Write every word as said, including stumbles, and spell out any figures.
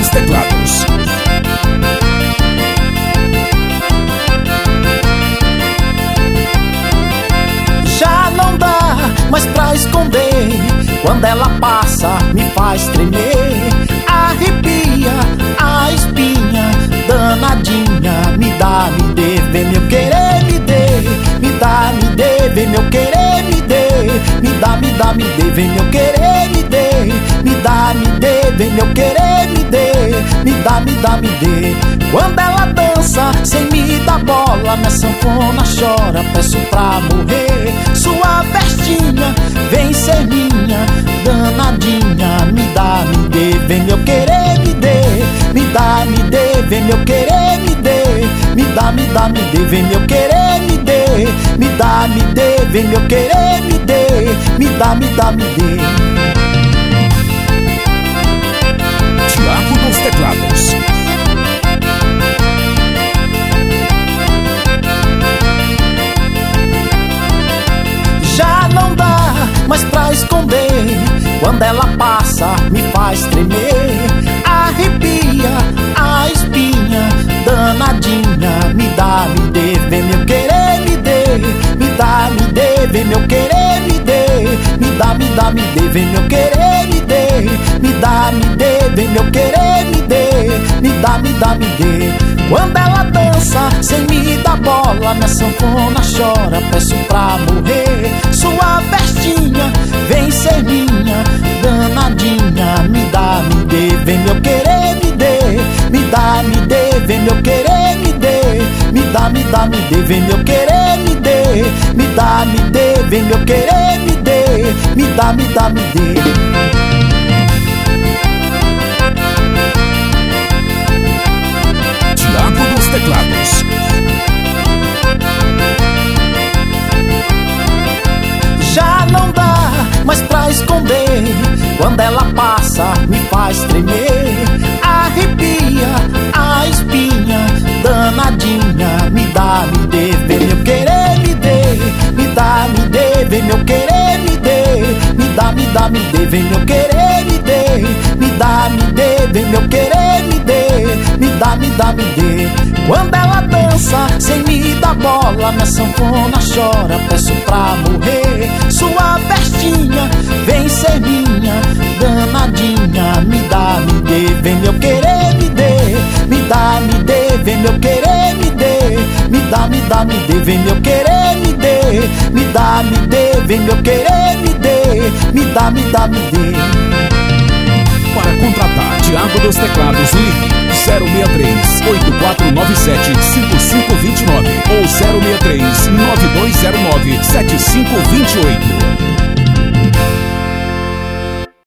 dos Teclados. Já não dá mais pra esconder, quando ela passa me faz tremer. Arrepia a espinha danadinha, me dá, me dê, vem meu querer, me dê. Me dá, me dê, vem meu querer, me dê. Me dá, me dá, me dê, vem meu querer, me dê. Me dá, me dê, vem meu querer, me dê. Me dá, me dá, me dê. Quando ela dança sem me dar bola, minha sanfona chora, peço pra morrer. Sua festinha vem ser minha danadinha, me dá, me dê, vem meu querer, me dê. Me dá, me dê, vem meu querer, me dê. Me dá, me dá, me dê, vem meu querer, me dê. Me dá, me dê, vem meu querer, me dê. Me dá, me dá, me dê. Thiago dos Teclados. Já não dá mais pra esconder, quando ela passa me faz tremer. Arrepia a espinha danadinha, me dá, me dê, vem meu querer, me dê. Me dá, me dê, vem meu querer, me dê. Me dá, me dá, me dê, vem meu querer, me dê. Me dá, me dê, vem meu querer, me dê. Me dá, me dá, me dê. Quando ela dança sem me dar bola, minha sanfona chora, peço pra morrer. Sua festinha vem ser minha danadinha, me dá, me dê, vem meu querer, me dê. Me dá, me dê, vem meu querer, me dê. Me dá, me dá, me dê, vem meu querer, me dê. Me dá, me dê, vem meu querer, me dê. Me dá, me dá, me dê. Thiago dos Teclados. Já não dá mais pra esconder, quando ela passa me faz tremer. Arrepia a espinha danadinha, me dá, me dê, vem meu querer, me dê. Me dá, me dê, vem meu querer, me dê. Me dá, me dá, me dê, vem meu querer, me dê. Me dá, me dê, vem meu querer, me dê. Me dá, me dá, me dê. Quando ela dança sem me dar bola, minha sanfona chora, peço pra morrer. Sua festinha vem ser minha danadinha, me dá, me dê, vem meu querer, me dê. Me dá, me dê, vem meu querer, me dê. Me dá, me dá, me dê, vem meu querer, me dê. Me dá, me dê, vem meu querer, me dê. Me dá, me dá, me dê. Para contratar Thiago dos Teclados, ligue zero seis três, oito quatro nove sete, cinco cinco dois nove ou zero seis três, nove dois zero nove, sete cinco dois